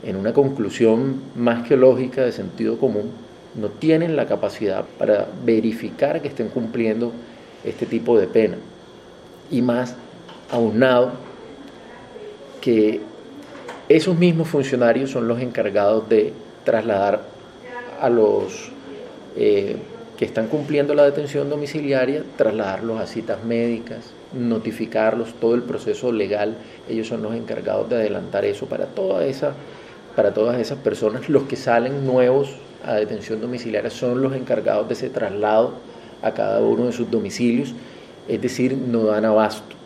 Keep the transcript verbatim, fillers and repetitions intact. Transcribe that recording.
en una conclusión más que lógica de sentido común, no tienen la capacidad para verificar que estén cumpliendo este tipo de pena. Y más aunado que esos mismos funcionarios son los encargados de trasladar a los eh, que están cumpliendo la detención domiciliaria, trasladarlos a citas médicas, notificarlos, todo el proceso legal. Ellos son los encargados de adelantar eso para toda esa, para todas esas personas. Los que salen nuevos a detención domiciliaria son los encargados de ese traslado a cada uno de sus domicilios, es decir, no dan abasto.